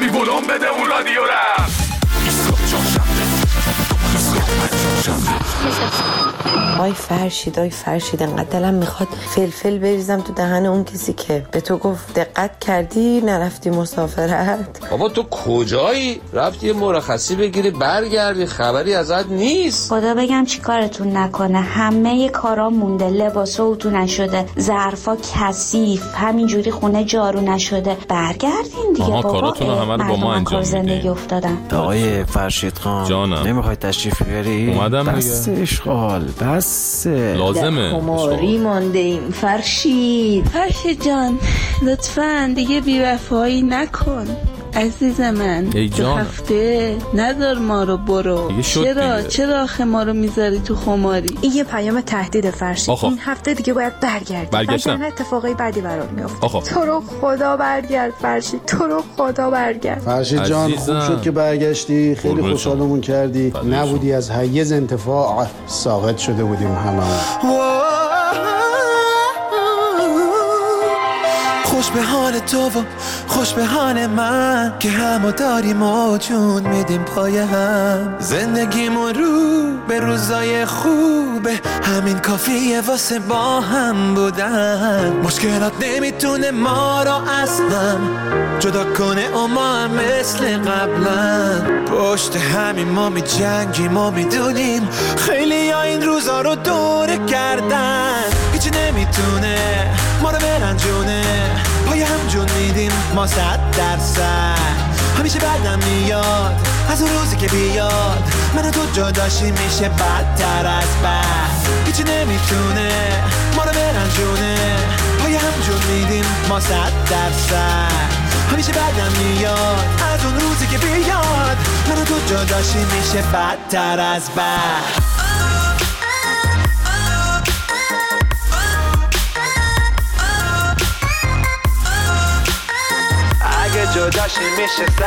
کمی ولوم بده اون رادیو را. آی فرشید انقدر دلم میخواد فلفل بریزم تو دهن اون کسی که به تو گفت دقت کردی نرفتی مسافرت. بابا تو کجایی؟ رفتی یه مرخصی بگیری برگردی خبری ازت نیست. خدا بگم چی کارتون نکنه، همه کارا مونده، لباسا اتو نشده، ظرفا کثیف، همینجوری خونه جارو نشده. برگردین دیگه بابا. کاراتون همه رو با ما انجام زندگی افتادن. آقای فرشید خان جانم نمیخوای تشریف بیاری؟ اومدم دیگه. بس اشغال بسه لازمه خماری مانده ایم فرشید جان لطفاً دیگه بی‌وفایی نکن عزیز من. ای جان. 2 هفته ندار ما رو برو. چرا آخه ما رو میذاری تو خماری؟ این یه پیام تهدید فرشید. این هفته دیگه باید برگردی. برگشتم. اتفاقای بعدی برات میفته. تو رو خدا برگرد فرشید، تو رو خدا برگرد. فرشید جان خوب شد که برگشتی، خیلی خوشحالمون کردی. نبودی از حیز انتفاع ساقط شده بودیم هممون. خوش به حال تو و خوش به حال من که همو داریم و جون میدیم پای هم. زندگیمون رو به روزای خوبه، همین کافیه واسه با هم بودن. مشکلات نمیتونه ما رو اصلا جدا کنه و ما هم مثل قبلا پشت همین ما می جنگیم و میدونیم خیلی ها این روزا رو دوره کردن. هیچی نمیتونه ما رو برنجونه، پای هم جون میدیم ما 100%. همیشه بعدم میاد از اون روزی که بیاد من و تو جداشی میشه بدتر از بد. هیچی نمیتونه ما رو برنجونه، پای هم جون میدیم ما 100%. همیشه بعدم میاد از اون روزی که بیاد من و تو جداشی میشه بدتر از بد. جداشی میشه 100%.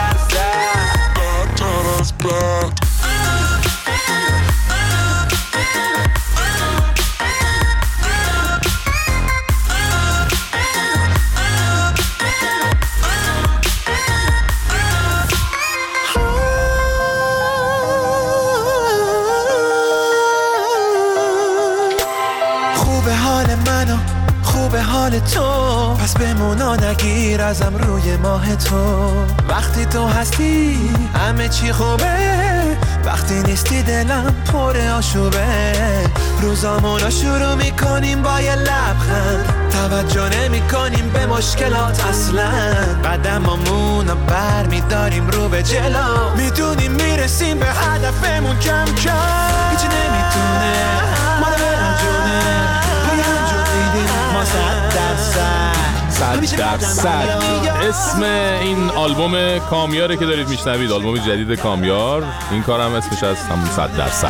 بدتر از بد. خوبه حال منو خوبه حال تو، پس بمونا نگیر ازم روی ماه تو. وقتی تو هستی همه چی خوبه، وقتی نیستی دلم پر آشوبه. روزامونو شروع میکنیم با یه لبخند، توجه نمیکنیم به مشکلات اصلا. قدمامونو بر میداریم رو به جلو، میدونیم میرسیم به هدفمون کم کم. هیچی نمیتونه ما رو برنجونه، پای هم جون میدیم ما 100%. اسم این آلبوم کامیاره که دارید میشنوید، آلبوم جدید کامیار. این کار هم اسمش از همون 100%.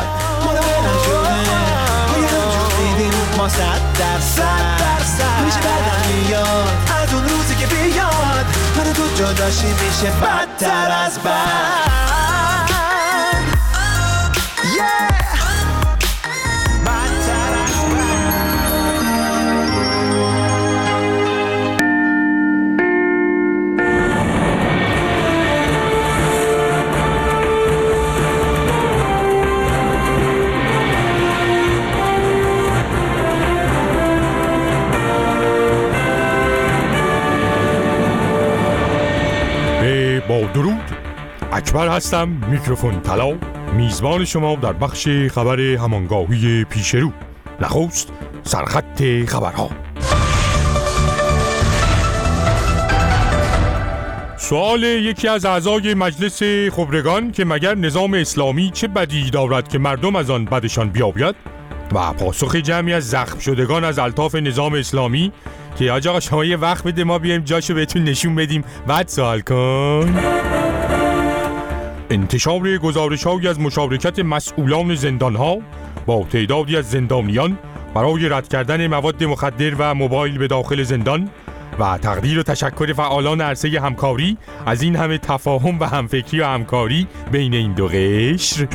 ما 100%. میشه بعدم میاد از اون روزی که بیاد من و تو جداشی میشه بدتر از بد. با درود، اکبر هستم، میکروفون طلا، میزبان شما در بخش خبر همانگاهی پیش رو. نخست سرخط خبرها. سوال یکی از اعضای مجلس خبرگان که مگر نظام اسلامی چه بدی دارد که مردم از آن بدشان بیابید، و پاسخ جمعی از زخم شدگان از الطاف نظام اسلامی که آقا شما یه وقت بده ما بیایم جاشو بهتون نشون بدیم بعد سوال کن. انتشار گزارش‌هایی از مشارکت مسئولان زندان‌ها با تعدادی از زندانیان برای رد کردن مواد مخدر و موبایل به داخل زندان و تقدیر و تشکر فعالان عرصه همکاری از این همه تفاهم و همفکری و همکاری بین این دو قشر.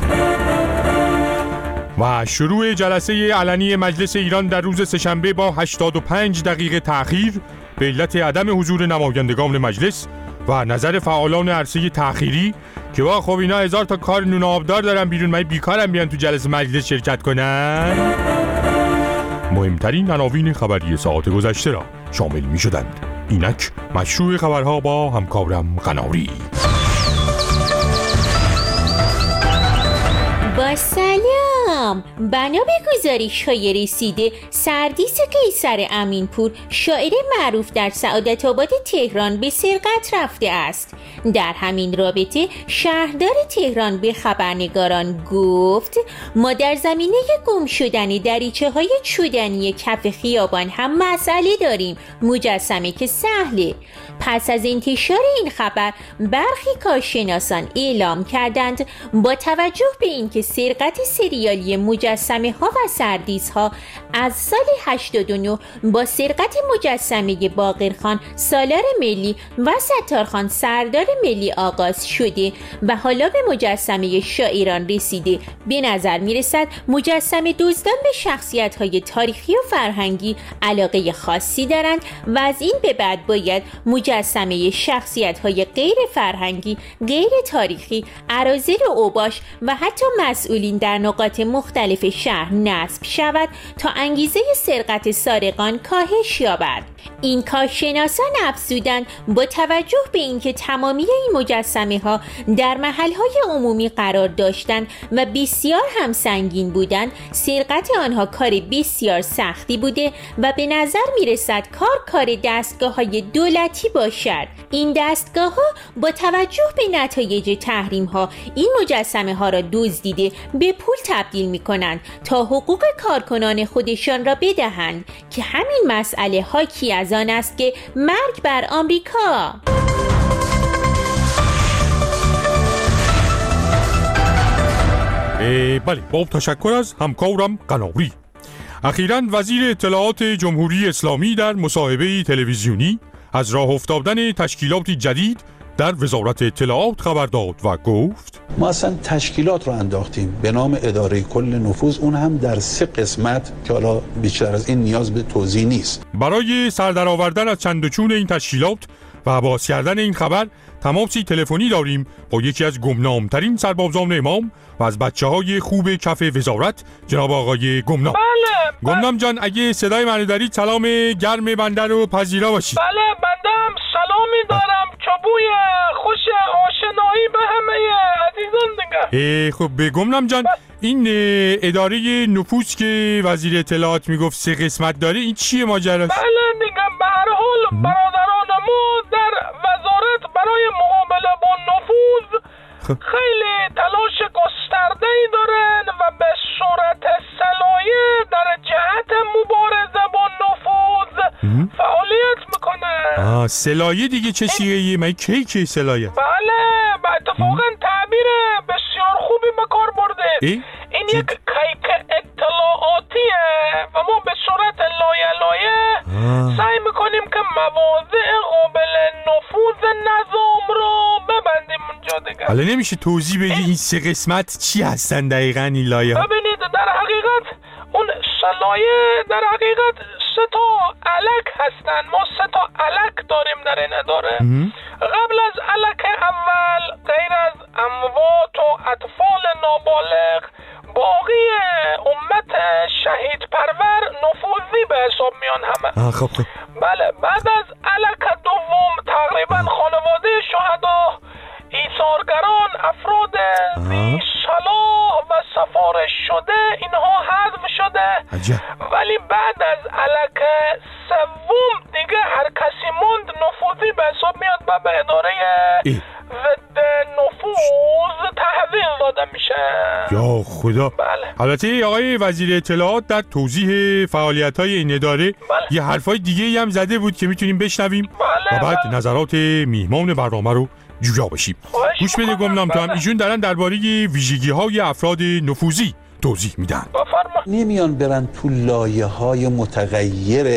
و شروع جلسه علنی مجلس ایران در روز سه‌شنبه با 85 دقیقه تأخیر به علت عدم حضور نمایندگان مجلس و نظر فعالان عرصه تأخیری که با خب اینا 1000 تا کار نون آبدار دارن بیرون، من بیکارم بیان تو جلسه مجلس شرکت کنن. مهمترین عناوین خبری ساعت گذشته را شامل می شدند. اینک مشروع خبرها با همکارم قناری. با سلام، بنا به گزارش‌های رسیده سردیس قیصر امینپور شاعر معروف در سعادت آباد تهران به سرقت رفته است. در همین رابطه شهردار تهران به خبرنگاران گفت ما در زمینه گم شدن دریچه‌های چوبانی کف خیابان هم مسئله داریم، مجسمه که سهله. پس از انتشار این خبر برخی کارشناسان اعلام کردند با توجه به اینکه سرقت سریالی مجسمه ها و سردیس ها از سال 89 با سرقت مجسمه باقرخان سالار ملی و ستارخان سردار ملی آغاز شده و حالا به مجسمه شاعران رسیده، به نظر می رسد مجسمه دزدان به شخصیت های تاریخی و فرهنگی علاقه خاصی دارند و از این به بعد باید مجسمه شخصیت های غیر فرهنگی، غیر تاریخی، اراذل اوباش و حتی مسئولین در نقاط مختلف شهر نصب شود تا انگیزه سرقت سارقان کاهش یابد. این کارشناسان افزودند با توجه به اینکه تمامی این مجسمه ها در محل های عمومی قرار داشتند و بسیار هم سنگین بودند، سرقت آنها کار بسیار سختی بوده و به نظر می رسد کار دستگاه های دولتی باشد. این دستگاه ها با توجه به نتایج تحریم ها این مجسمه ها را دزدیده به پول تبدیل می کنند تا حقوق کارکنان خودشان را بدهند که همین مسئله حاکی از آن است که مرگ بر آمریکا. بله، با تشکر از همکارم قناری. اخیراً وزیر اطلاعات جمهوری اسلامی در مصاحبه تلویزیونی از راه افتادن تشکیلاتی جدید در وزارت اطلاعات خبر داد و گفت ما اصلا تشکیلات رو انداختیم به نام اداره کل نفوذ، اون هم در 3 قسمت که حالا بیشتر از این نیاز به توضیح نیست. برای سر در آوردن از چند و چون این تشکیلات و باز کردن این خبر تماسی تلفنی داریم با یکی از گمنامترین سربازان امام و از بچه‌های خوب کف وزارت، جناب آقای گمنام. بله. گمنام جان، اگه صدای منو دارید سلام گرم بنده رو پذیرا باشید. بله، بنده هم سلامی دارم که بوی خوش آشنایی به همه عزیزان دیگه. خب به گمنام جان، این اداره نفوذ که وزیر اطلاعات میگفت 3 قسمت داره، این چیه ماجراش؟ بله دیگه، به هر حال برادران ما در وزارت برای مقابله با نفوذ خیلی تلاش گسترده‌ای دارن و به صورت صلایه در جهت مبارزه با نفوذ فعالیت میکنن. صلایه دیگه چه چیه؟ من کی صلایه؟ بله، اتفاقا تعبیر بسیار خوبی به کار برده. این یک کیک اطلاعاتیه و ما به صورت لایه سعی میکنیم که مواضع قابل نفوذ نظام رو ببندیم اونجا دیگه. حالا نمیشه توضیح بدی این 3 قسمت چی هستن دقیقاً این لایه ها؟ ببینید، در حقیقت اون لایه در حقیقت 3 تا الک هستن. ما 3 تا الک داریم در این اداره. قبل از الک اول، غیر از اموات و اطفال نابالغ، باقی امت شهید پرور نفوذی به حساب میان همه. خب. بله، بعد از الک دوم تقریبا خانواده شهدا، ایثارگران، افراد ذی صلاح و سفارش شده، اینها حذف شده. ولی بعد از الک سوم دیگه هر کسی موند نفوذی به حساب میاد و به اداره ضد نفوذ تحویل داده میشه. یا خدا. بله. البته آقای وزیر اطلاعات در توضیح فعالیت‌های این اداره یه حرفای دیگه هم زده بود که میتونیم بشنویم و بعد نظرات میهمان برنامه رو جویا بشیم. گوش بده گمنام تو هم، ایشون دارن درباره ویژگی‌های افراد نفوذی توضیح میدن. نمیان برن تو لایه‌های متغیر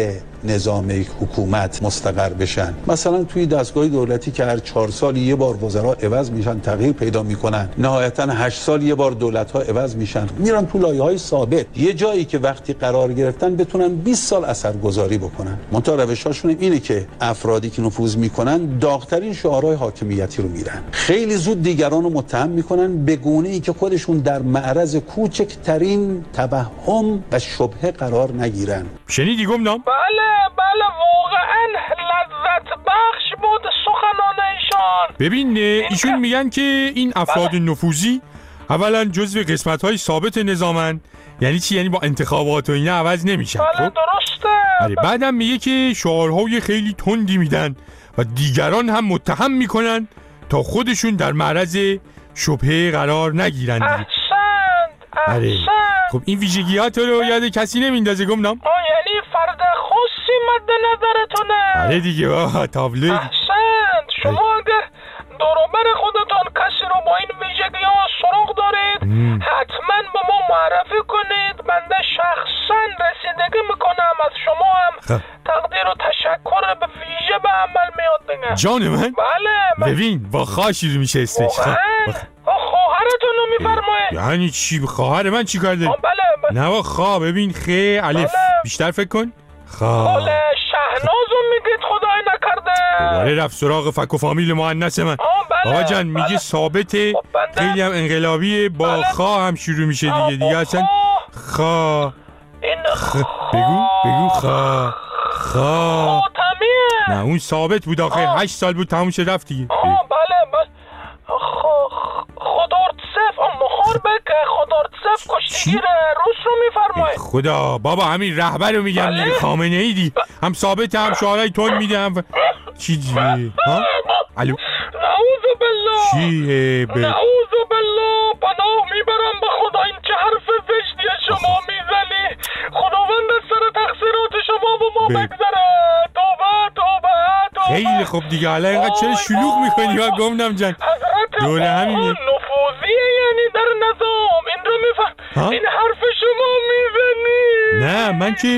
نظام یک حکومت مستقر بشن. مثلا توی دستگاه دولتی که هر 4 سال یه بار وزرا عوض میشن، تغییر پیدا میکنن، نهایتا 8 سال یه بار دولت‌ها عوض میشن، میرن تو لایه‌های ثابت، یه جایی که وقتی قرار گرفتن بتونن 20 سال اثرگذاری بکنن. منتها روش‌هاشون اینه که افرادی که نفوذ میکنن داغ‌ترین شعارهای حاکمیتی رو میرن. خیلی زود دیگران رو متهم میکنن به گونه‌ای که خودشون در معرض کوچکترین توهم و شبهه قرار نگیرن. شنیدی گمنام؟ بله واقعا لذت بخش بود سخنان ایشان. ببین ایشون میگن که این افراد نفوذی اولا جزو قسمت‌های ثابت نظامن. یعنی چی؟ یعنی با انتخابات و اینا عوض نمیشن. بله درسته. بعدم میگه که شعارهای خیلی تندی میدن و دیگران هم متهم میکنن تا خودشون در معرض شبهه قرار نگیرن. احسنت. خب این ویژگیات رو یاد کسی نمیندازه گمنام؟ یعنی فرد خاصی مد نظرتونه؟ آره دیگه تابلو. احسنت. شما اگر دوروبر خودتان کسی رو با این ویژگی‌ها سراغ دارید حتما به ما معرفی کنید. بنده شخصا رسیدگی میکنم از شما هم تقدیر و تشکر به ویژه به عمل میاد دیگه. جان من؟ بله. ببین با خواهشی رو میشه اسمش. خواهرتون رو میفرمایید؟ یعنی چی؟ خواهر من چی کار داری؟ بله. نه با خوا ببین خ الف. بیشتر فکر کن. بله شهنازو میگید خدای نکرده. دوباره رفت سراغ فک و فامیل مؤنث من. بابا جان میگه ثابته. خیلی هم انقلابیه. با خا هم شروع میشه دیگه اصلا خا. بگو خا. خاتمیه. نه اون ثابت بود آخه 8 سال بود تموم شد رفت دیگه. بله. خودارتسف مخاربک خودارتسف کشتگیر روس رو میفرمایید. خدا بابا همین رهبر رو میگم دیگه. خامنه ای دی هم ثابت هم شعارهای تون میده هم چیزی. ها الو نعوذ بالله. چیه نعوذ بالله. پناه میبرم به خدا این چه حرف زشتی شما میزنی. خداوند از سر تقصیرات شما به ما بگذره. توبه. خیلی خوب دیگه حالا اینقدر چرا شلوغ میکنی ها گمنام جان؟ دوره همینه. نفوذیه یعنی در نظام. این رو میفهم. این حرف شما میزنی. نه من که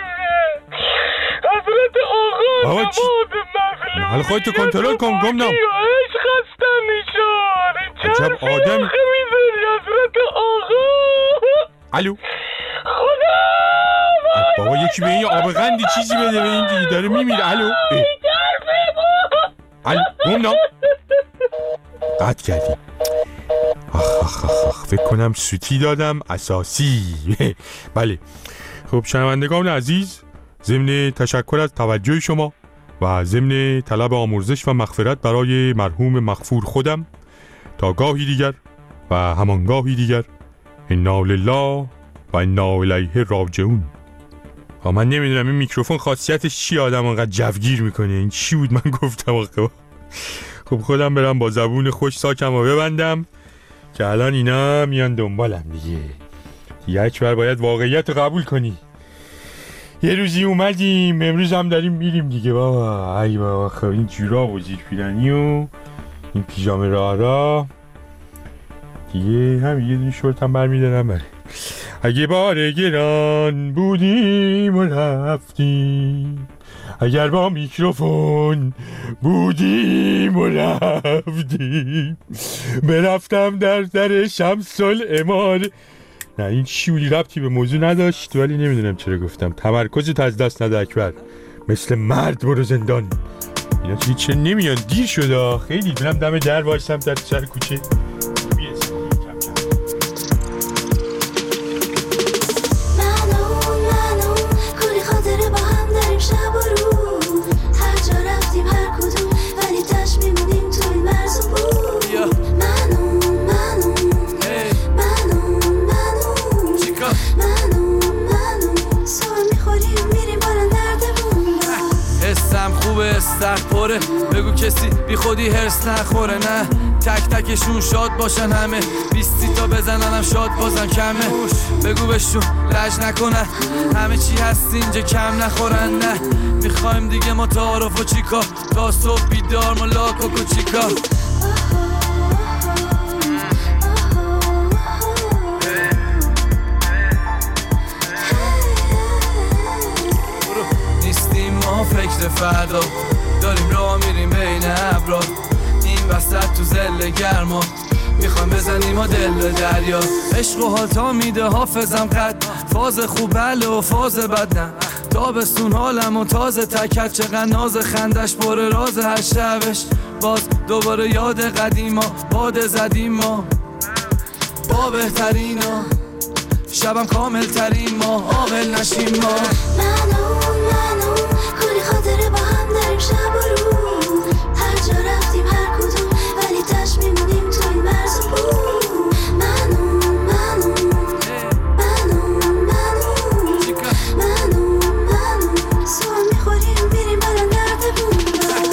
حضرت آقا نماز مظلومی. حالا خودتو کنترل کن گمنام. عشق هستم ایشان. عجب آدم میزنی حضرت آقا. الو خدا بابا یکی به این آب قندی چیزی بده به این دیگه داره میمیره. الو گمنام قطع کردی. فکر کنم سوتی دادم اساسی. بله خب شنوندگان عزیز، ضمن تشکر از توجه شما و ضمن طلب آمرزش و مغفرت برای مرحوم مغفور خودم تا گاهی دیگر و همانگاهی دیگر، انا لله و انا الیه راجعون. من نمیدونم این میکروفون خاصیتش چی آدم انقدر جوگیر میکنه. این چی بود من گفتم آخه؟ خب خودم برم با زبون خوش ساکم و ببندم که الان اینا میان دنبالم دیگه. یک بار باید واقعیت رو قبول کنی. یه روزی اومدیم امروز هم داریم میریم دیگه بابا. ای بابا خب این جوراب و زیر پیرنی و این پیژامه را دیگه هم یه دونی شورت هم برمیدارم. بره اگه بار گران بودیم و رفتیم، اگر با میکروفون بودیم و رفتیم، برفتم در شمس العمار. نه این شولی ربطی به موضوع نداشت ولی نمیدونم چرا گفتم. تمرکزت از دست نده اکبر. مثل مرد برو زندان. اینا چرا نمیان؟ دیر شده خیلی. برم دم در وایسم در سر کوچه. پره بگو کسی بی خودی هرس نخوره. نه تک تکشون شاد باشن همه 20 تا بزننم شاد بازم کمه. بگو بهشون لج نکنن همه چی هست اینجا کم نخورن. نه میخوایم دیگه ما تعارف و چیکار تا صبح بیدار ملاک و کوچیکا. نیستی فکر فردا داریم راه میریم بین ابرا این وسط تو زل گرما میخوام بزنیم و دل به دریا عشق و حال تا میده حافظم قد فاز خوب بله و فاز بد نه تابستون حالم و تازه تکت چقدر ناز خندش پر راز هر شبش باز دوباره یاد قدیما باد زدیم ما با بهترین ها شبم کامل ترین ما عاقل نشیم ما منو کلی خاطره با هم داریم شب و رو هر جا رفتیم هر کدوم ولی تش میمونیم تو این مرز و بو منو سوال میخوریم میریم برن درد بوم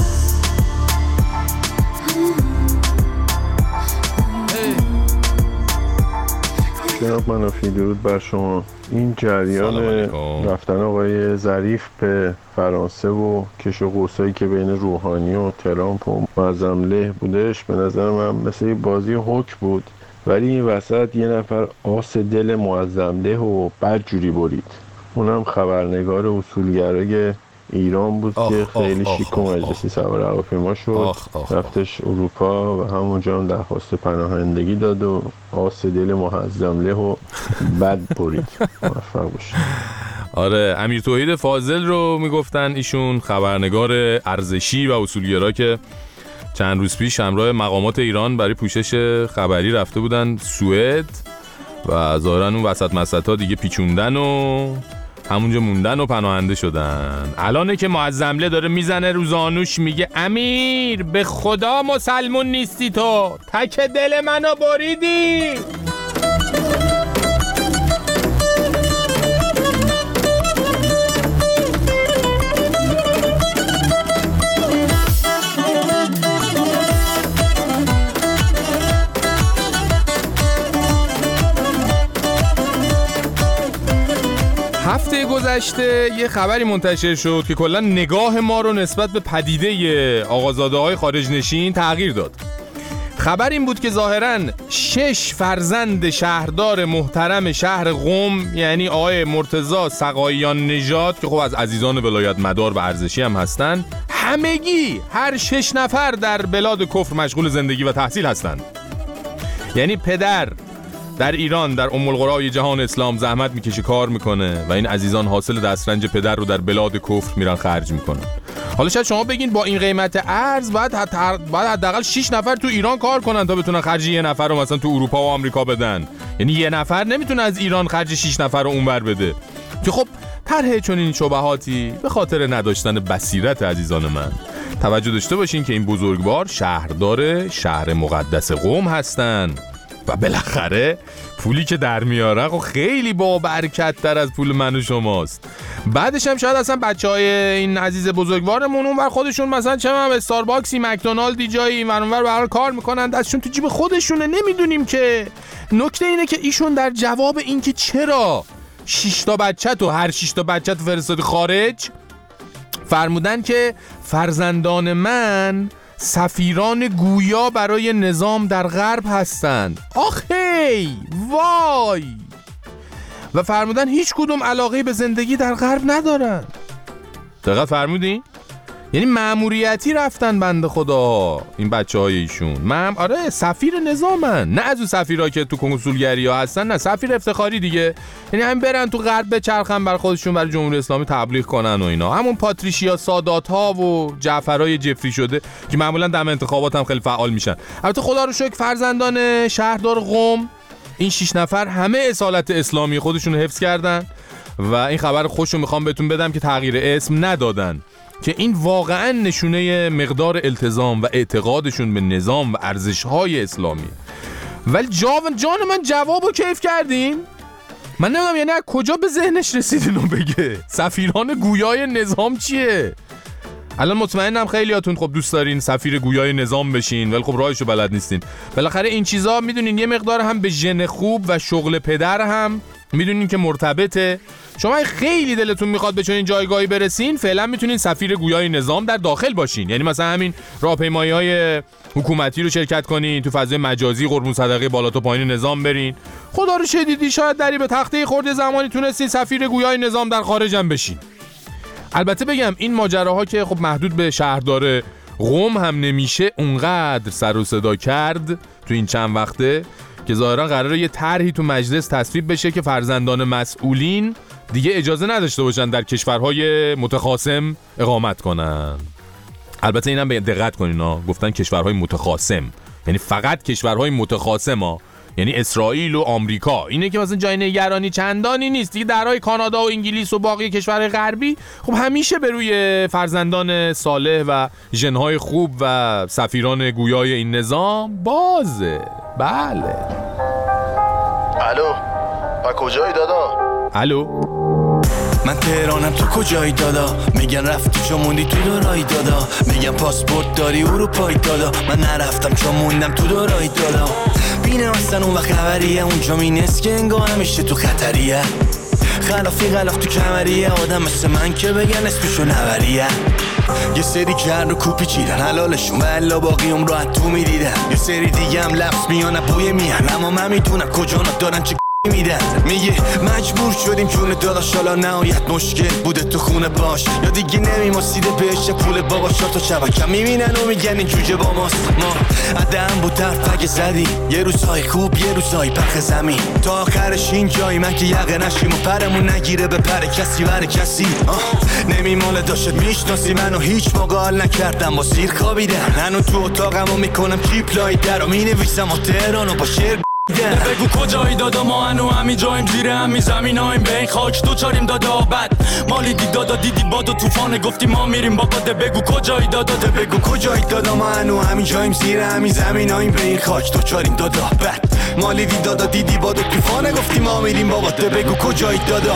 جناب منافی درود بر شما. این جریان رفتن آقای ظریف به فرانسه و کش و قوسایی که بین روحانی و ترامپ و معظمله بودش به نظر من مثل بازی حک بود، ولی این وسط یه نفر آس دل معظمله و بدجوری برید، اونم خبرنگار اصولگرای ایران بود که خیلی شیک و مجلسی سوار هواپیما شد رفتش اروپا و همونجا هم درخواست پناهندگی داد و آس دل معظمله و بد برید. موفق باشید. آره امیر توحید فاضل رو میگفتن، ایشون خبرنگار ارزشی و اصولگرا که چند روز پیش همراه مقامات ایران برای پوشش خبری رفته بودن سوئد و ظاهرا اون وسط مسطا دیگه پیچوندن و همونجا موندن و پناهنده شدن. الانه که معظمله داره میزنه رو زانوش میگه امیر به خدا مسلمون نیستی تو، تک دل منو بریدی. هفته گذشته یه خبری منتشر شد که کلا نگاه ما رو نسبت به پدیده آقازاده‌های خارج نشین تغییر داد. خبر این بود که ظاهراً 6 فرزند شهردار محترم شهر قم، یعنی آقای مرتضی سقاییان نژاد که خب از عزیزان ولایت مدار و ارزشی هم هستن، همگی هر 6 نفر در بلاد کفر مشغول زندگی و تحصیل هستند. یعنی پدر در ایران در ام القرای جهان اسلام زحمت میکشه کار میکنه و این عزیزان حاصل دسترنج پدر رو در بلاد کفر میرن خرج میکنن. حالا شاید شما بگین با این قیمت ارز باید حداقل 6 نفر تو ایران کار کنن تا بتونن خرج یه نفر رو مثلا تو اروپا و آمریکا بدن. یعنی یه نفر نمیتونه از ایران خرج 6 نفر رو اونور بده. که خب طرح چون این شبهاتی به خاطر نداشتن بصیرت عزیزان من توجه داشته باشین که این بزرگوار شهردار شهر مقدس قم هستن و بالاخره پولی که در میاره خب خیلی با برکت تر از پول من و شماست. بعدش هم شاید اصلا بچهای این عزیز بزرگوارمون اونور خودشون مثلا چه من استارباکسی مکدونالدی جایی اونور برای کار میکنن، دستشون تو جیب خودشونه، نمیدونیم که. نکته اینه که ایشون در جواب این که چرا 6 تا بچه تو هر 6 تا بچه تو فرستادی خارج فرمودن که فرزندان من سفیران گویا برای نظام در غرب هستند. آخی وای. و فرمودن هیچ کدوم علاقه به زندگی در غرب ندارن. دقیق فرمودین؟ یعنی مأموریتی رفتن بنده خدا این بچهای ایشون. آره سفیر نظامن، نه از اون سفیرها که تو کنسولگری ها هستن، نه سفیر افتخاری دیگه. یعنی هم برن تو غرب بچرخن بر خودشون برای جمهوری اسلامی تبلیغ کنن و اینا. همون پاتریشیا سادات ها و جعفرای جفری شده که معمولا دم انتخابات هم خیلی فعال میشن. البته خدا رو شکر فرزندان شهردار قم این 6 نفر همه اصالت اسلامی خودشون رو حفظ کردن و این خبر خوشو میخوام بهتون بدم که تغییر اسم ندادن، که این واقعا نشونه مقدار التزام و اعتقادشون به نظام و ارزش‌های اسلامی. ولی جان من جوابو کیف کردین؟ من نمیدونم یعنی از کجا به ذهنش رسید اینو بگه. سفیران گویای نظام چیه؟ الان مطمئنم خیلیاتون خب دوست دارین سفیر گویای نظام بشین، ولی خب راهشو بلد نیستین. بالاخره این چیزا میدونین یه مقدار هم به ژن خوب و شغل پدر هم میدونین که مرتبطه. شما خیلی دلتون میخواد به چنین جایگاهی برسین، فعلا میتونین سفیر گویای نظام در داخل باشین. یعنی مثلا همین راهپیمایی‌های حکومتی رو شرکت کنین، تو فضای مجازی قربون صدقه بالا تا پایین نظام برین. خدا رو شدیدی شاید دری به تخته خورده زمانی تونستین سفیر گویای نظام در خارج هم بشین. البته بگم این ماجراها که خب محدود به شهردار قم هم نمیشه، اونقدر سر و صدا کرد تو این چند وقته که ظاهرا قراره یه طرحی تو مجلس تصویب بشه که فرزندان مسئولین دیگه اجازه نداشته باشن در کشورهای متخاصم اقامت کنن. البته اینم به دقت کنین گفتن کشورهای متخاصم، یعنی فقط کشورهای متخاصم ها، یعنی اسرائیل و آمریکا. اینه که مثلا جای نگرانی چندانی نیست دیگه. درهای کانادا و انگلیس و باقی کشورهای غربی خب همیشه به روی فرزندان صالح و ژن‌های خوب و سفیران گویای این نظام بازه. بله. الو با کجایی دادا؟ الو من تهرانم، تو کجایی دادا؟ میگن رفتی چون موندی تو دورایی دادا، میگن پاسپورت داری اروپایی دادا، من نرفتم چون موندم تو دورایی دادا. بینه اصلا اون وقت خبریه، اونجا مینست که انگاه همیشه تو خطریه، خلاف تو کمریه، آدم مثل من که بگن اسمشو نبریه. یه سری کرد رو کوپی چیدن حلالشون و الا باقی اون راحت تو میدیدن، یه سری دیگه هم لفظ میانه بوی میهن، اما من میدونم کجا دارن چه میدن. میگه مجبور شدیم چون داداش حالا نهایت مشکل بوده تو خونه باش، یا دیگه نمیماسیده بهش پول بابا شورت و شبکه میبینن و میگن این جوجه با ماست. ما عدم بود طرف اگه زدیم، یه روزهای خوب یه روزهای پخ زمین، تا آخرش این جایی من که یقه نشیم و پرمون نگیره به پر کسی بر کسی. نمیماله داشت میشناسی منو هیچ موقع حال نکردم با سیر خوابیدن، هنو تو اتاقمو میکنم چیپ لای در و مینویسم و تهرانو با شعر. بگو کجایی دادا؟ ما هنو همین جاییم، زیر همین زمیناییم، به این خاک دوچاریم دادا. بد مالی دی دادا، دیدی باد و طوفانه، گفتی ما میریم بابا. بگو کجایی دادا؟ بگو کجایی دادا؟ ما هنو همین جاییم، زیر همین زمیناییم، به این خاک دوچاریم دادا. بد مالی دی دادا، دیدی باد و طوفانه، گفتی ما میریم بابا. بگو کجایی دادا؟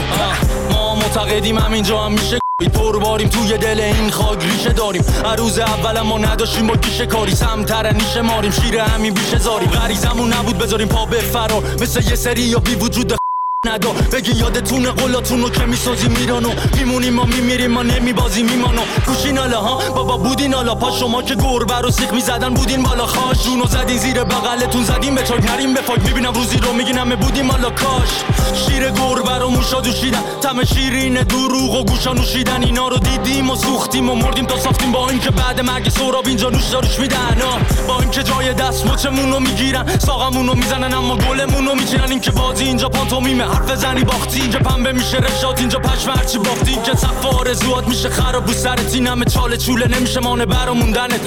ما معتقدیم همینجا هم میشه پر باریم، توی دل این خاک ریشه داریم. عروض اول ما نداشتیم با گیشه کاری، سمتر نیشه ماریم، شیر همین بیشه زاریم. غریزمون نبود بذاریم پا به فرار، مثل یه سری یا بی وجود ندا. بگی یادتونه قولاتونو که میسازی میرانو، میمونیم ما میمیریم ما نمیبازیم میمانو. کوشین حالا ها بابا بودین حالا، پا شما که گربه رو سیخ میزدن بودین بالا، خاش جونو زدین زیر بغلتون زدین به چاک، نریم به فاک. میبینم روزی رو میگین همه بودیم حالا، کاش شیر گربه رو موشا دوشیدن، تم شیرین دروغ و گوشا نوشیدن. اینا رو دیدیم و سوختیم و مردیم تا ساختیم، با اینکه بعد مرگ سهراب اینجا نوش داروش میدن. با اینکه جای دست مچمون رو میگیرن، ساقمون رو میزنن اما گلمون رو میچینن. این که بازی اینجا پانتومیمه، حرف زنی باختی اینجا پنبه میشه رشاد، اینجا پشم هرچی باختی که صف آرزوات میشه خراب. بو سرت این همه چاله چوله نمیشه مانه براموندنت.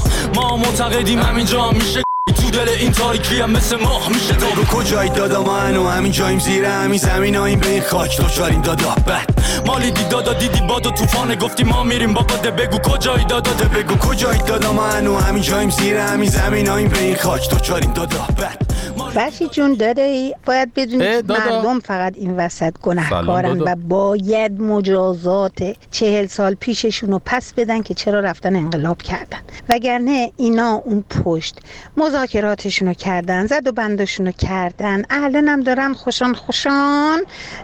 ما معتقدیم همینجا میشه تو دل این تاریکی هم مثل ماه میشه. بگو کجایی دادا؟ ما هنو همین جاییم، زیر همین زمیناییم، به این خاک دوچاریم دادا. بد مالی دی دادا، دیدی باد و طوفانه، گفتی ما میریم بابا. بگو کجایی دادا؟ بگو کجایی دادا؟ ما هنو همین جاییم، زیر همین زمیناییم، به این خاک دوچاریم دادا. بد فرشی جون دادایی باید بدونید مردم فقط این وسط گناهکارن و باید مجازات 40 سال پیششونو پس بدن که چرا رفتن انقلاب کردن، وگرنه اینا اون پشت مذاکراتشونو کردن، زد و بندشونو کردن، الانم دارن خوشان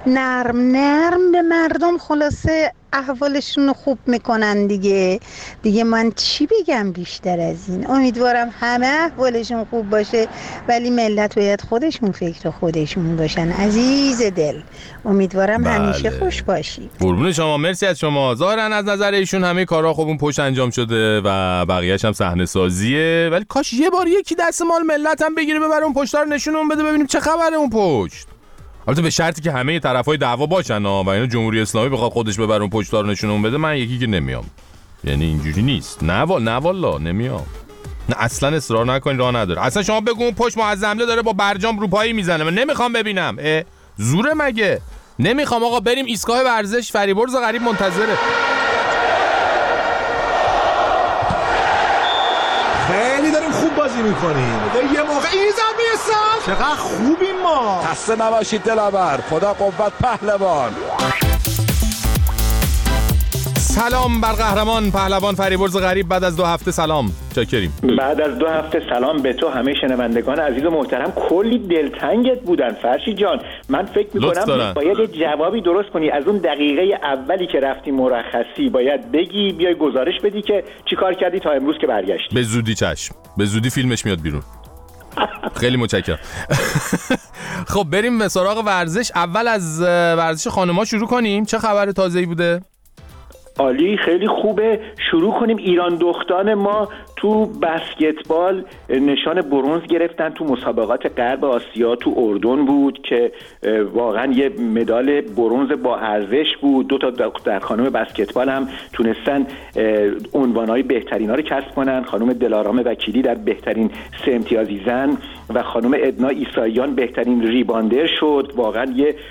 نرم به مردم خلاصه احوالشون رو خوب میکنن دیگه من چی بگم بیشتر از این. امیدوارم همه احوالشون خوب باشه، ولی ملت باید خودشون فکر خودشون باشن. عزیز دل امیدوارم همیشه خوش باشید. قربون شما، مرسی از شما. ظاهرا از نظر ایشون همه کارا خوب اون پشت انجام شده و بقیه‌اش هم صحنه سازیه، ولی کاش یه بار یکی دست مال ملت هم بگیره ببره اون پشتا رو نشونمون بده ببینیم چه خبره اون پشت. البته به شرطی که همه طرفای دعوا باشن و اینا جمهوری اسلامی بخواد خودش ببره اون پشتا رو نشونمون بده، من یکی که نمیام. یعنی اینجوری نیست. نه والا نمیام. نه اصلا اصرار نکنید، راه نداره. اصلا شما بگو اون پشت معظمله داره با برجام روپایی میزنه، من نمیخوام ببینم. زوره مگه؟ نمیخوام آقا. بریم ایستگاه ورزش، فریبرز غریب منتظره. خیلی داریم خوب بازی میکنیم. یه موقع این زد میرسن چقدر خوبیم ما. خسته نباشید دلاور، خدا قوت پهلوان. سلام بر قهرمان پهلوان فریبرز غریب. بعد از 2 هفته سلام. چاکریم. بعد از 2 هفته سلام به تو، همه شنوندگان عزیز و محترم. کلی دلتنگت بودن فرشی جان. من فکر میکنم باید جوابی درست کنی از اون دقیقه اولی که رفتی مرخصی، باید بگی، بیای گزارش بدی که چی کار کردی تا امروز که برگشتی. به زودی چشم، به زودی فیلمش میاد بیرون. خیلی متشکرم. خب بریم به سراغ ورزش. اول از ورزش خانم‌ها شروع کنیم. چه خبر تازه‌ای بوده؟ عالی، خیلی خوبه. شروع کنیم. ایران دختان ما تو بسکتبال نشان برنز گرفتن تو مسابقات غرب آسیا، تو اردن بود که واقعا یه مدال برنز با ارزش بود. 2 تا دختر خانم بسکتبال هم تونستن عنوانهای بهترین ها رو کسب کنن. خانم دلارام وکیلی در بهترین 3 امتیازی زن و خانم ادنا ایساییان بهترین ریباندر شد. واقعا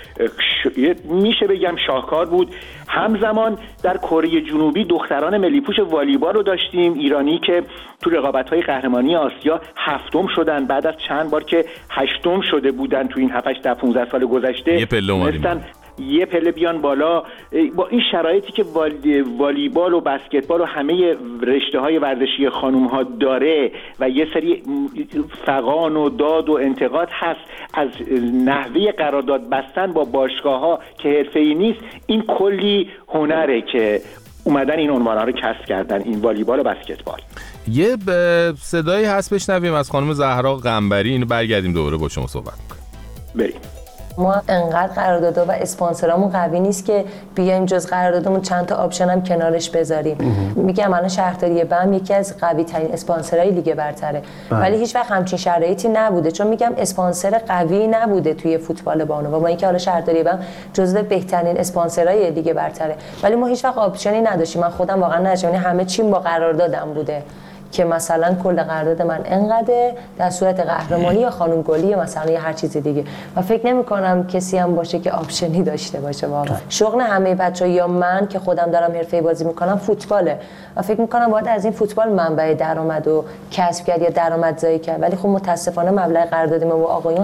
میشه بگم شاهکار بود. همزمان در کره جنوبی دختران ملی پوش والیبال رو داشتیم، ایرانی که تو رقابت‌های قهرمانی آسیا 7م شدن بعد از چند بار که 8م شده بودن تو این 7-15 سال گذشته. یه پله بیان بالا. با این شرایطی که والیبال و بسکتبال و همه رشته‌های ورزشی خانم‌ها داره و یه سری فغان و داد و انتقاد هست از نحوه قرارداد بستن با باشگاه‌ها که حرفه‌ای نیست، این کلی هنره که اومدن این عنوان‌ها رو کسب کردن، این والیبال و بسکتبال. یه صدایی هست بشنویم از خانم زهرا قنبری، اینو برگردیم دوباره با شما صحبت کنیم. بریم. ما انقدر قراردادها و اسپانسرامون قوی نیست که بیایم جز قراردادمون چند تا آپشن هم کنارش بذاریم. میگم الان شهرداری بم یکی از قوی ترین اسپانسرای لیگ برتره، ولی هیچ وقت همچین شرایطی نبوده، چون میگم اسپانسر قوی نبوده توی فوتبال بانو و ما اینکه حالا شهرداری بم جزو بهترین اسپانسرای لیگ برتره، ولی ما هیچ وقت آپشنی نداشتیم. من خودم واقعا نداشتم، همه چیم با قراردادم بوده که مثلا کل قرارداد من انقدر در صورت قهرمانی یا خانم گلی یا مثلا یا هر چیز دیگه، و فکر نمی‌کنم کسی هم باشه که آپشنی داشته باشه. واقعا شغل همه بچه‌ها یا من که خودم دارم حرفه‌ای بازی می‌کنم فوتباله و فکر می‌کنم باید از این فوتبال منبع درآمد و کسب کرد یا درآمدزایی کرد، ولی خب متاسفانه مبلغ قرارداد ما با آقایون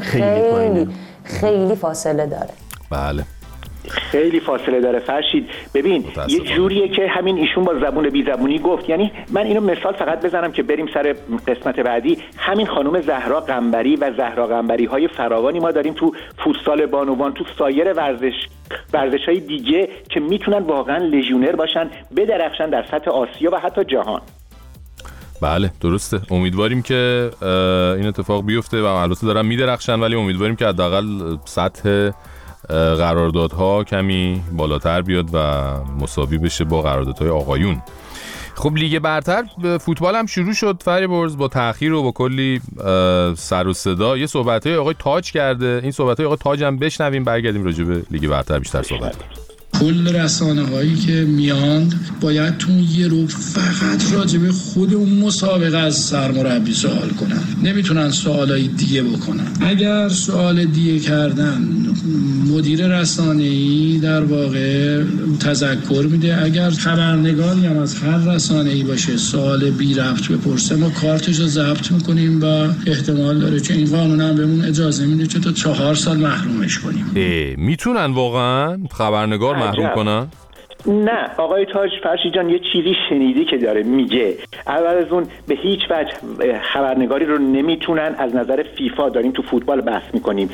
خیلی فاصله داره. بله خیلی فاصله داره فرشید. ببین یه جوریه که همین ایشون با زبون بی زبونی گفت. یعنی من اینو مثال فقط بزنم که بریم سر قسمت بعدی. همین خانم زهرا قنبری و زهرا قنبری های فراوانی ما داریم تو فوتسال بانوان، تو سایر ورزش‌های دیگه که میتونن واقعا لژیونر باشن، بدرخشن در سطح آسیا و حتی جهان. بله درسته. امیدواریم که این اتفاق بیفته و البته دارن میدرخشن، ولی امیدواریم که حداقل سطح قراردادها کمی بالاتر بیاد و مساوی بشه با قراردادهای آقایون. خب لیگ برتر فوتبال هم شروع شد فریبرز، با تأخیر و با کلی سر و صدا. یه صحبت‌های آقای تاج کرده، این صحبت‌های آقای تاج هم بشنویم، برگردیم راجع به لیگ برتر بیشتر صحبت کنیم. کل رسانه‌هایی که میاند باید تو یه رو فقط راجع به خود اون مسابقه از سرمربی سوال کنن، نمیتونن سوالای دیگه بکنن. اگر سوال دیگه کردن مدیر رسانه‌ای در واقع تذکر میده، اگر خبرنگاری هم از هر رسانه‌ای باشه سوال بی ربط بپرسه ما کارتش رو ضبط میکنیم و احتمال داره که این قانون هم بهمون اجازه میده که تا 4 سال محرومش کنیم. میتونن واقعا خبرنگار محروم کنن؟ نه آقای تاج، فرشی جان یه چیزی شنیدی که داره میگه. اول از اون به هیچ وجه خبرنگاری رو نمیتونن. از نظر فیفا داریم تو فوتبال بحث میکنیم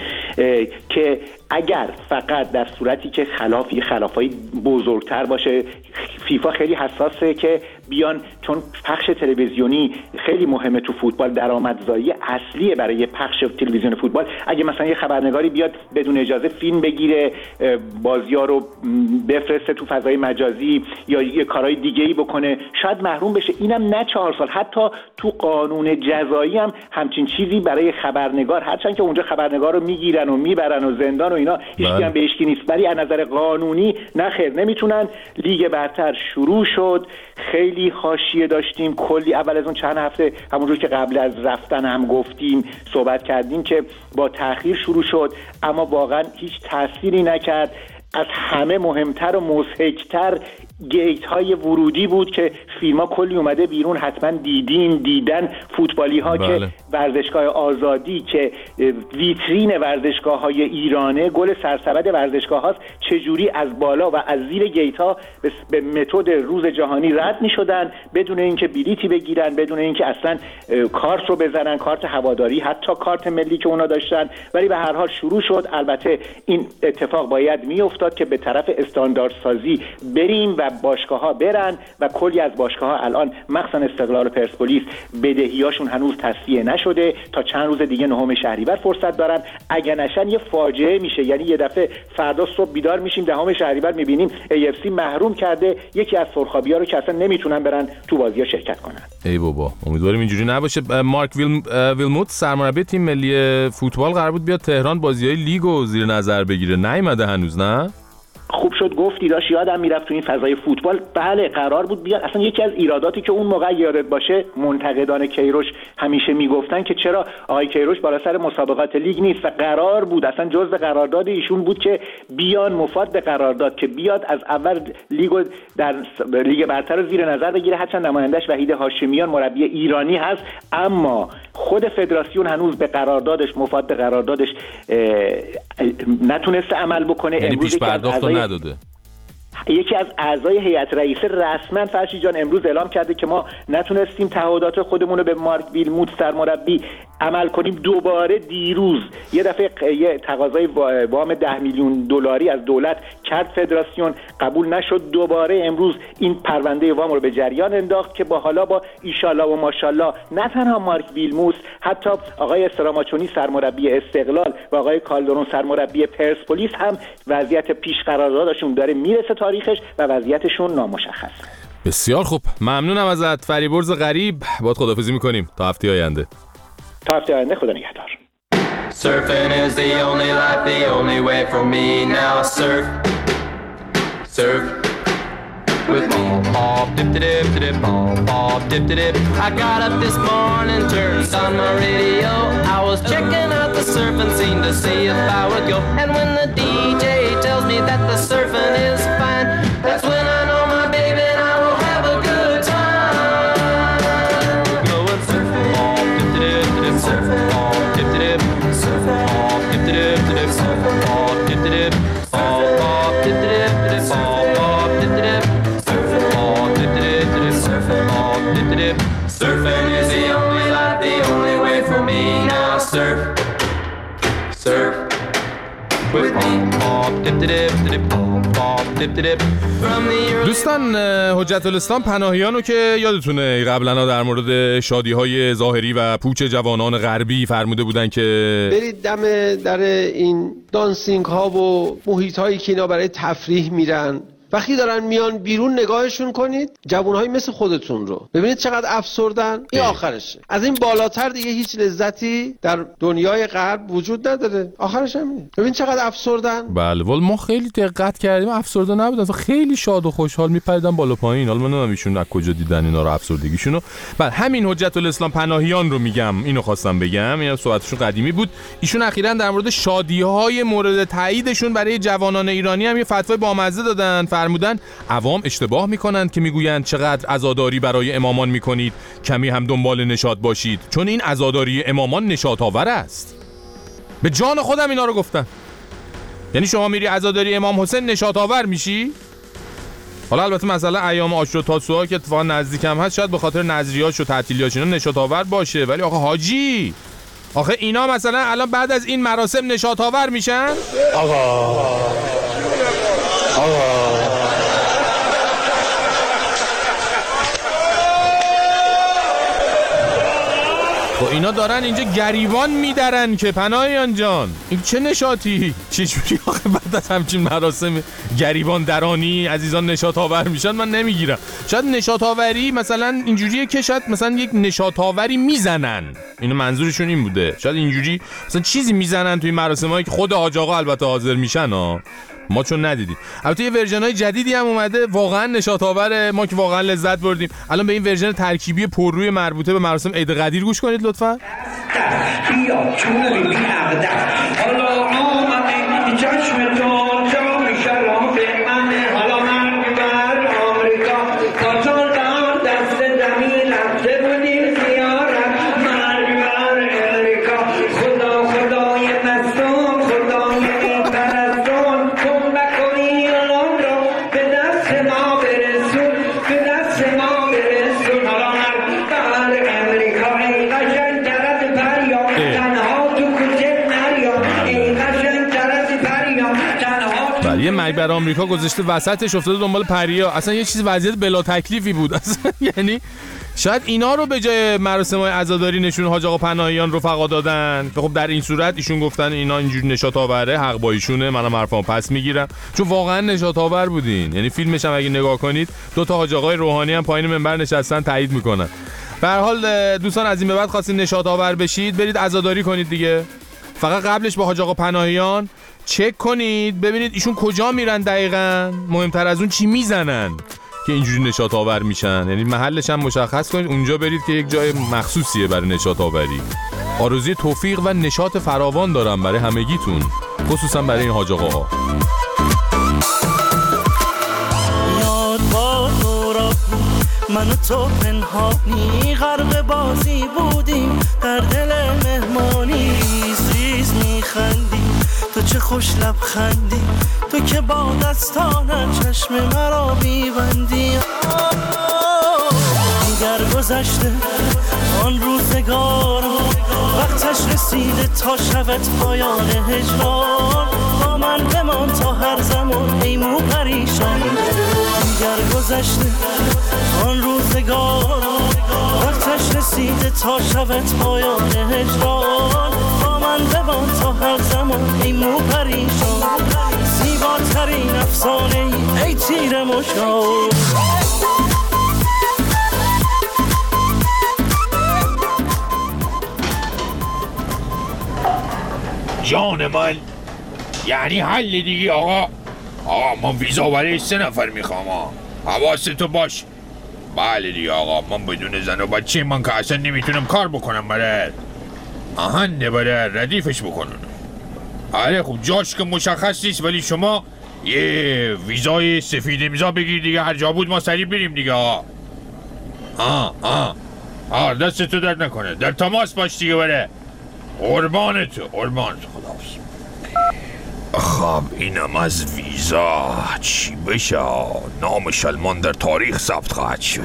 که اگر فقط در صورتی که خلافای بزرگتر باشه، فیفا خیلی حساسه که بیان، چون پخش تلویزیونی خیلی مهمه تو فوتبال، درآمدزایی اصلیه برای پخش تلویزیون فوتبال. اگه مثلا یه خبرنگاری بیاد بدون اجازه فیلم بگیره، بازی‌ها رو بفرسته تو فضای مجازی یا یه کارهای دیگه‌ای بکنه، شاید محروم بشه. اینم نه 4 سال، حتی تو قانون جزایی هم همچین چیزی برای خبرنگار، هرچند که اونجا خبرنگار رو میگیرن و میبرن و زندان و اینا، هیچ هم به هیچکی نیست، ولی از نظر قانونی نه خیر نمیتونن. لیگ برتر شروع شد، خیلی حاشیه داشتیم، کلی اول از اون چند هفته همونجور که قبل از رفتن هم گفتیم صحبت کردیم که با تأخیر شروع شد، اما واقعا هیچ تأثیری نکرد. از همه مهمتر و مضحک‌تر گیت های ورودی بود که فیلم‌ها کلی اومده بیرون، حتما دیدن فوتبالی ها که ورزشگاه آزادی که ویترین ورزشگاه های ایرانه، گل سرسبد ورزشگاه هاست، چجوری از بالا و از زیر گیت ها به متد روز جهانی رد می شدن بدون اینکه بلیتی بگیرن، بدون اینکه اصلا کارت رو بزنن، کارت هواداری، حتی کارت ملی که اونا داشتن. ولی به هر حال شروع شد. البته این اتفاق باید می افتاد که به طرف استانداردسازی بریم و باشگاه‌ها برن و کلی از باشگاه‌ها الان مخصوصا استقلال و پرسپولیس بدهیاشون هنوز تصفیه نشده، تا چند روز دیگه 9 شهریور فرصت دارن. اگه نشن یه فاجعه میشه، یعنی یه دفعه فردا صبح بیدار میشیم 10 شهریور میبینیم AFC محروم کرده یکی از سرخابی‌ها رو که اصلا نمیتونن برن تو بازی‌ها شرکت کنن. ای بابا، امیدواریم اینجوری نباشه. مارک ویلموت سرمربی تیم ملی فوتبال قرار بود بیاد تهران بازی‌های لیگو زیر نظر بگیره، نیومده هنوز. نه خوب شد گفتی، داشت یادم میرفت تو این فضای فوتبال. بله قرار بود بیاد. اصلا یکی از ایراداتی که اون موقع یادت باشه منتقدان کیروش همیشه میگفتن که چرا آقای کیروش بالا سر مسابقات لیگ نیست، و قرار بود اصلا جزء قرارداد ایشون بود که بیان مفاد به قرارداد که بیاد از اول لیگو در لیگ برتر رو زیر نظر بگیره. هرچند نمایندش وحید هاشمیان مربی ایرانی هست، اما خود فدراسیون هنوز به قراردادش مفاد به قراردادش نتونسته عمل بکنه. یعنی پیش پرداخت نداده. یکی از اعضای هیئت رئیسه رسما فرشی جان امروز اعلام کرده که ما نتونستیم تعهدات خودمون رو به مارک ویلموت سرمربی عمل کنیم. دوباره دیروز یه دفعه یه تقاضای وام 10 میلیون دلاری از دولت کرد فدراسیون، قبول نشد. دوباره امروز این پرونده وام رو به جریان انداخت که حالا با ایشالله و ماشالله نه تنها مارک ویلموت، حتی آقای استراماچونی سرمربی استقلال و آقای کالدرون سرمربی پرسپولیس هم وضعیت پیش قراردادشون داره میرسه تاریخش و وضعیتشون نامشخص. بسیار خوب، ممنونم ازت فریبرز غریب. باهات خداحافظی میکنیم تا هفته آینده. تا هفته آینده، خدا نگهدار. Surfing is the only life, the only way for me now. Surf with me. Pop dip dip dip pop dip dip. I got up this morning, turned on my radio. I was checking out the surfing scene to see if I would go. And when the DJ tells me that the surfing is fine, that's when I know my baby and I will have a good time. Going surfing, pop dip dip dip surfing, pop dip dip surfing, pop dip dip dip surfing, pop dip dip pop dip dip dip pop dip dip. Surfing is the only life, the only way for me now. Surf with me. Pop dip dip dip pop dip dip. دوستان، حجت الاسلام پناهیانو که یادتونه قبلا در مورد شادی‌های ظاهری و پوچ جوانان غربی فرموده بودن که برید دم در این دانسینگ ها و محیط هایی که اینا برای تفریح میرن، وقتی دارن میان بیرون نگاهشون کنید، جوانهایی مثل خودتون رو ببینید چقدر افسردن. این آخرشه. از این بالاتر دیگه هیچ لذتی در دنیای غرب وجود نداره. آخرش همینه. ببین چقدر افسردن. بله ولی ما خیلی دقت کردیم افسرده نبودن، خیلی شاد و خوشحال میپریدن بالا پایین. حالا من نمیدونم ایشون از کجا دیدن اینا رو، افسردگیشونو. بعد همین حجت الاسلام پناهیان رو میگم، اینو خواستم بگم، اینا صحبتشون قدیمی بود. ایشون اخیراً در مورد شادی‌های مورد تاییدشون برای جوانان ایرانی هم یه فتوای بامزه دادن. فرمودن عوام اشتباه میکنند که میگویند چقدر عزاداری برای امامان میکنید، کمی هم دنبال نشاط باشید، چون این عزاداری امامان نشاط آور است. به جان خودم اینا رو گفتن. یعنی شما میری عزاداری امام حسین نشاط آور میشی؟ حالا البته مثلا ایام عاشورا تاسوعا که اتفاقا نزدیکم هست، شاید به خاطر نظریه‌اش و تعطیلیاش اینا نشاط آور باشه، ولی آخه حاجی، آخه اینا مثلا الان بعد از این مراسم نشاط آور میشن؟ آقا خب اینا دارن اینجا گریبان میدرن که پناهیان جان، این چه نشاطی؟ چجوری آخه بعد از همچین مراسم گریبان درانی عزیزان نشاط آور میشن؟ من نمیگیرم. شاید نشاط آوری مثلا اینجوریه که شاید مثلا یک نشاط آوری میزنن، اینو منظورشون این بوده، شاید اینجوری مثلا چیزی میزنن توی مراسمایی که خود حاج آقا البته حاضر میشن ها، ما چون ندیدیم. البته یه ورژن‌های جدیدی هم اومده واقعا نشاط آوره، ما که واقعا لذت بردیم. الان به این ورژن ترکیبی پرروی مربوطه به مراسم عید قدیر گوش کنید لطفاً. بیا چون بی عقدت حالا آمده چشم تو جام شراب من، حالا من بر آمریکا کاتال در دست دمی رفته بودیم زیارت، مرگ بر امریکا خدا خدای مستون خدای پرستون کن بکنی الان رو به دست ما برسون، به دست ما برسون. حالا مرگ بر امریکا ای قشنگ درد پریام تنها تو کوچه نریام، ای قشنگ درد پریام مرگ بر آمریکا گذاشته وسطش افتاده دنبال پریا. اصلا یه چیز وضعیت بلا تکلیفی بود اصلا. یعنی شاید اینا رو به جای مراسم‌های عزاداری نشون حاج آقا پناهیان رفقا دادن. خب در این صورت ایشون گفتن اینا اینجوری نشاط آوره، حق با ایشونه، منم حرفامو پس میگیرم، چون واقعا نشاط آور بودین. یعنی فیلمش هم اگه نگاه کنید 2 تا حاج آقای روحانی هم پایین منبر نشستن تایید میکنن. به هر حال دوستان از این به بعد خواستین نشاط آور بشید برید عزاداری کنید دیگه. فقط قبلش با حاج آقا پناهیان چک کنید ببینید ایشون کجا میرن دقیقاً، مهمتر از اون چی میزنن که اینجوری نشاط آور میشن. یعنی محلش هم مشخص کنید اونجا برید که یک جای مخصوصیه برای نشاط آوری. آرزوی توفیق و نشاط فراوان دارم برای همگیتون، خصوصا برای این حاج آقاها. یاد با دورا من و تو پنهانی غرق بازی بودیم، در دل مهمانی ریز ریز میخندیم، تو چه خوش لبخندی، تو که با دستانت چشم مرا میبندی. دیگر گذشته آن روزگار، وقتش رسیده تا شود پایان هجران، با من بمان تا هر زمان ای مو پریشان. دیگر گذشته آن روزگار، وقتش رسیده تا شود پایان هجران، با من بمان تا هر زمان ای مو پریشان. زیباترین افسانه ای تیر مشتاق. جان من یعنی حل دیگه آقا من ویزا برای 3 نفر میخوام. حواستو باش. بله دیگه آقا من بدون زن و بچه من که اصلا نمیتونم کار بکنم برات. آهنده برات ردیفش بکنن. آره خب جاش که مشخص نیست ولی شما یه ویزای سفید امضا بگیر دیگه، هر جا بود ما سریع بریم دیگه. دستتو درد نکنه، در تماس باش دیگه بره. قربانت خداحافظ. خب اینم از ویزا. چی بشه؟ نام شلمان در تاریخ ثبت خواهد شد.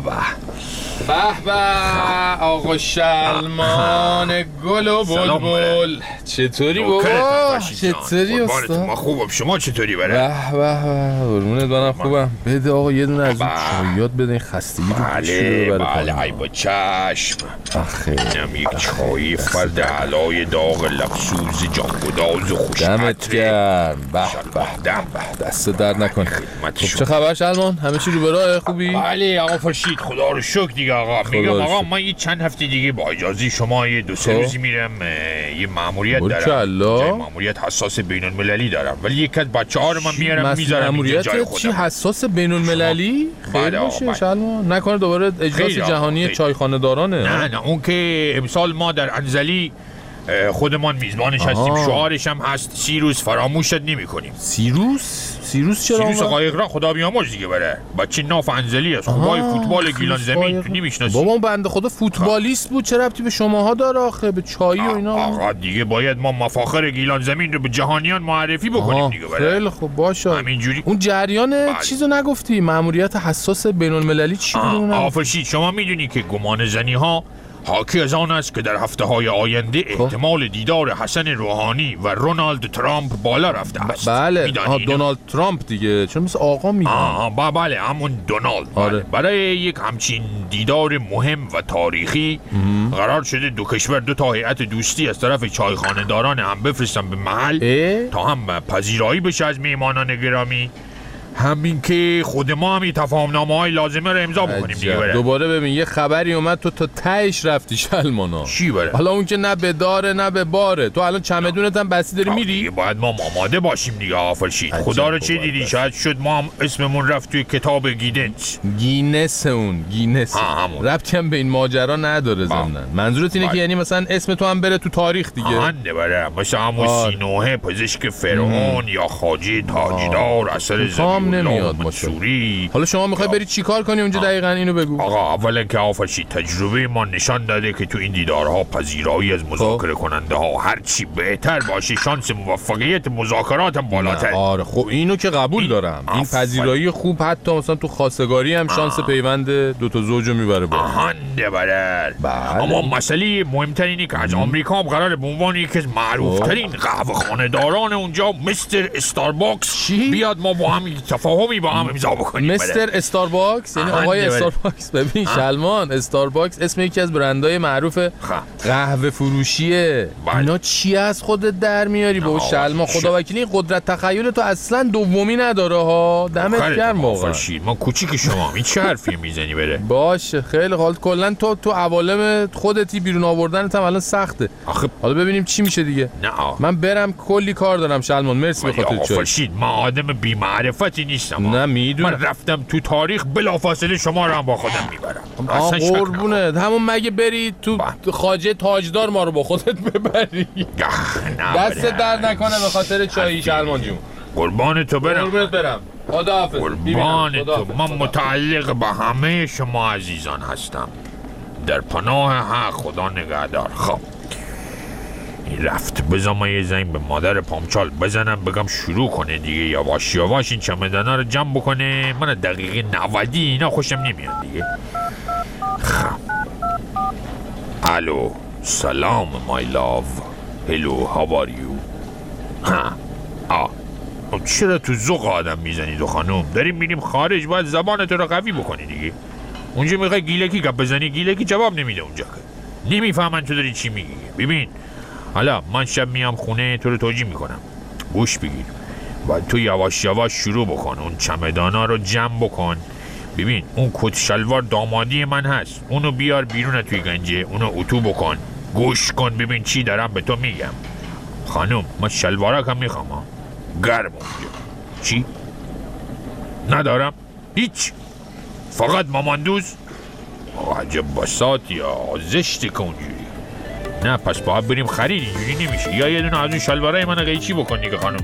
به آقا شلمان گل و بلبل، چطوری بابا؟ چطوری استاد؟ ما خوبم، شما چطوری بره؟ قربونت برم خوبم. بده آقا یه دونه از اون چایات بده، این خستگی رو بله ای با چشم. اینم یک چای فرد علای داغ لبسوز جانگداز و خوشمتره. دمت گرم. به دست درد نکن. خب چه خبر شلمان؟ همه چی رو به راه؟ خوبی؟ بله آقا فرشید خدا رو شکر دیگه آقا. میگم آقا من یه چند هفته دیگه با اجازه شما یه 2-3 روزی میرم یه مأموریت دارم. مأموریت حساس بین المللی دارم ولی یک از بچه‌ها رو من میارم میذارم اینجا جای خودم. چی حساس بین المللی؟ خیلی باشه شلمان. نکنه دوباره اجلاس جهانی چایخانه دارانه؟ نه اون که امسال ما در انزلی خودمان میزبانش هستیم. شعارش هم هست 30 روز فراموشت نمی‌کنیم. 30 روز؟ 30 روز چرا؟ 30 روز قایق را خدا بیامرز دیگه بره. بچه ناف انزلی است. خوبای فوتبال گیلان زمین تو نمی‌شناسی. بابا بنده خدا فوتبالیست بود، چه ربطی به شماها داره آخه؟ به چایی و اینا. آقا دیگه باید ما مفاخر گیلان زمین رو به جهانیان معرفی بکنیم دیگه بره. خیلی خوب باشه. همینجوری. اون جریان چیزو نگفتی؟ مأموریت حساس بین‌المللی چی بود؟ آفرشید شما میدونی که گمان زنی‌ها حاکی از آن است که در هفته‌های آینده احتمال دیدار حسن روحانی و رونالد ترامپ بالا رفته است. بله دونالد ترامپ دیگه، چون مثل آقا میگن. بله همون دونالد. آره. برای یک همچین دیدار مهم و تاریخی قرار شده 2 کشور 2 تا هیئت دوستی از طرف چایخانه داران هم بفرستن به محل تا هم پذیرایی بشه از میهمانان گرامی، همین که خود ما هم تفاهم‌نامه‌های لازمه رو امضا بکنیم دیگه بره. دوباره ببین یه خبری اومد تو تا تهش رفتی شلمانا. چی بره؟ حالا اون که نه به داره نه به باره. تو الان چمدونت هم بستی داری میری؟ باید ما آماده باشیم دیگه آفرشید. خدا رو چه دیدی شاید شد ما هم اسممون رفت توی کتاب گینس ربطی هم به این ماجرا نداره ضمن. منظورت اینه که یعنی مثلا اسم تو هم بره تو تاریخ دیگه؟ آهنده بره. مثلا همون سینوحه پزشک فرعون یا خواجه تاجدار اثر زمین نمیاد منصوری. حالا شما میخوای بری چیکار کنی اونجا دقیقاً اینو بگو. آقا اولا که آفشی تجربه ما نشان داده که تو این دیدارها پذیرایی از مذاکره کننده ها هر چی بهتر باشه شانس موفقیت مذاکرات هم بالاتر. آره خب اینو که قبول دارم. این پذیرایی خوب حتی مثلا تو خواستگاری هم شانس پیوند دو تا زوجو میبره بالا. آهنده برر. اما مسئله مهمتر اینه که از آمریکا هم قراره به عنوان یکی از معروفترین قهوه خانه‌داران اونجا مستر استارباکس بیاد ما با هم تفاهمی با هم امضا بکنیم. مستر استارباکس یعنی آقای استارباکس. ببین شلمان، استارباکس اسم یکی از برندهای معروف قهوه فروشیه. اینا چی از خودت در میاری بابا شلمان؟ خداوکیلی قدرت تخیل تو اصلا دومی نداره ها. دمت گرم واقعا. ما کوچیک شما این چه حرفی میزنی بره؟ باشه خیلی حال کلا تو عوالم خودتی بیرون آوردنت هم الان سخته. حالا ببینیم چی میشه دیگه. نه من برم کلی کار دارم شلمان. مرسی به خاطر چای. من آدم بی معرفتی نیستم. نه میدونم. من رفتم تو تاریخ بلافاصله شما رو هم با خودم میبرم. قربونه همون مگه بری تو خواجه تاجدار ما رو با خودت ببری. دست درد نکنه به خاطر چای شلمان جون. قربان تو برم. قربونت برم. خداحافظ. قربان تو. من متعلق به همه شما عزیزان هستم. در پناه حق خدا نگهدار. خب این رفت. بذار من یه زنگ به مادر پامچال بزنم بگم شروع کنه دیگه یواش یواش این چمدانا رو جمع بکنه. من دقیقه 90 اینا خوشم نمیاد دیگه. خب الو سلام مای لاو. هلو هاو آر یو. چرا تو ذوق آدم میزنی دو خانم؟ داریم میریم خارج باید زبانت رو قوی بکنی دیگه. اونجا میخوای گیلکی گپ بزنی گیلکی جواب نمیده اونجا که نمیفهمن تو داری چی میگی. ببین حالا من شب میام خونه تو رو توجیه میکنم. گوش بگیر و تو یواش یواش شروع بکن. اون چمدانا رو جمع بکن. ببین اون کت شلوار دامادی من هست. اونو بیار بیرون توی گنجه. اونو اتو بکن. گوش کن ببین چی دارم به تو میگم. خانم من شلوارک هم میخوام گرم اونجا. چی؟ ندارم؟ هیچ؟ فقط ماماندوز؟ عجب بساط یا زشتی که اونجوری. نه پس باید بریم خرید. اینجوری نمیشه. یا یه دونه از اون شلوارای من قیچی بکن دیگه خانم.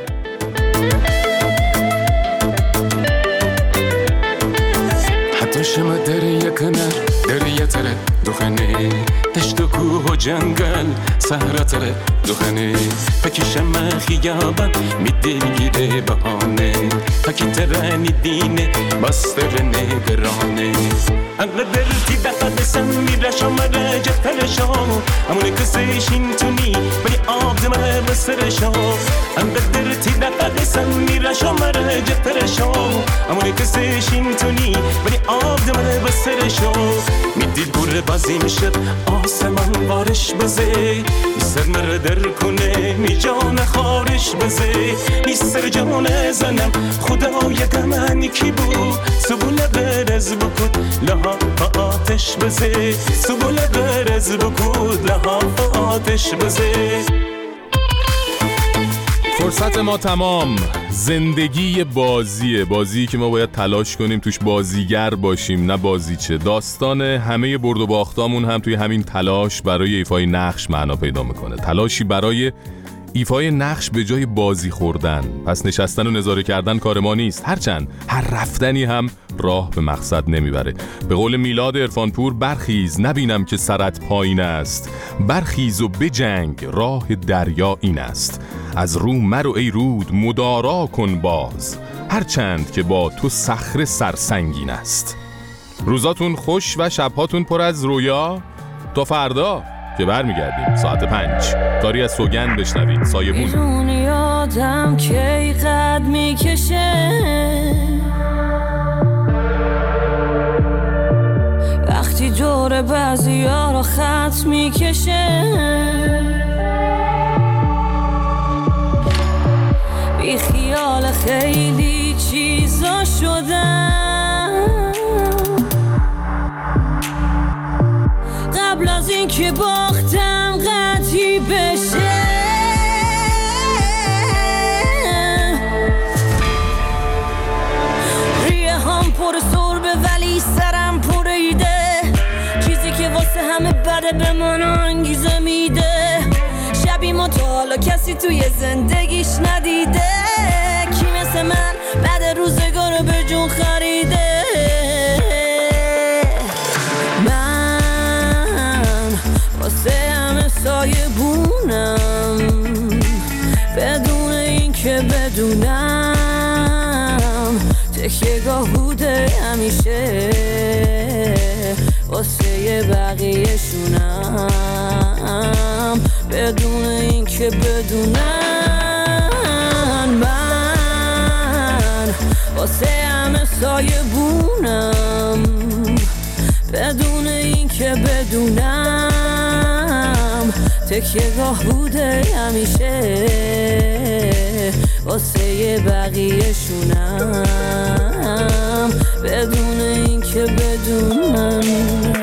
حتی شما داره یکنه داره یه تره دخنه تشت و کوه و جنگل سهره تره دخنه پکی شما خیابن میدل گیره بهانه پکی ترانی دینه باستر نگرانه انقدر تی دقیقه سن میره شما رجه ترشان همونه کسیشین تونی ولی آب دمه بسرشان انقدر تی دقیقه سن میره شما رجه ترشان همونه کسیشین تونی ولی آب دمه بسرشان میدید گوره بازی میشه آسمان بارش بزه سر مردر کنه می جان خارش بزه نیستر جان زنم خدای گمنی کی بود سبول برز بکود لها آتش بزه سبول برز بکود لها آتش بزه. فرصت ما تمام. زندگی بازی که ما باید تلاش کنیم توش بازیگر باشیم نه بازیچه. داستان همه برد و باختامون هم توی همین تلاش برای ایفای نقش معنا پیدا میکنه. تلاشی برای ایفای نقش به جای بازی خوردن. پس نشستن و نظاره کردن کار ما نیست. هرچند هر رفتنی هم راه به مقصد نمیبره. به قول میلاد عرفانپور برخیز نبینم که سرت پایین است، برخیز و بجنگ راه دریا این است. از رو مرو ای رود مدارا کن باز، هرچند که با تو صخره سرسنگین است. روزاتون خوش و شبهاتون پر از رویا. تا فردا که برمیگردیم ساعت 5 کاری از سوگند بشنوید. سایبون بیرون یادم کی قد میکشه وقتی دور بعضی ها رو خط میکشه، بی خیال خیلی چیزا شدم قبل از این که باختم قطعی بشه. ریه هم پر سربه ولی سرم پر ایده، چیزی که واسه همه بده به من انگیزه میده. شبی ما تا حالا کسی توی زندگیش ندیده کی مثل من بعد روز دلمو خریده. من واسه همه سایه بونم بدون این که بدونم تکیه گاه بوده همیشه واسه بقیه شونم بدون این که بدونم. من واسه همه سایه بونم بدون این که بدونم تکیه گاه بوده همیشه واسه بقیه شونم بدون این که بدونم.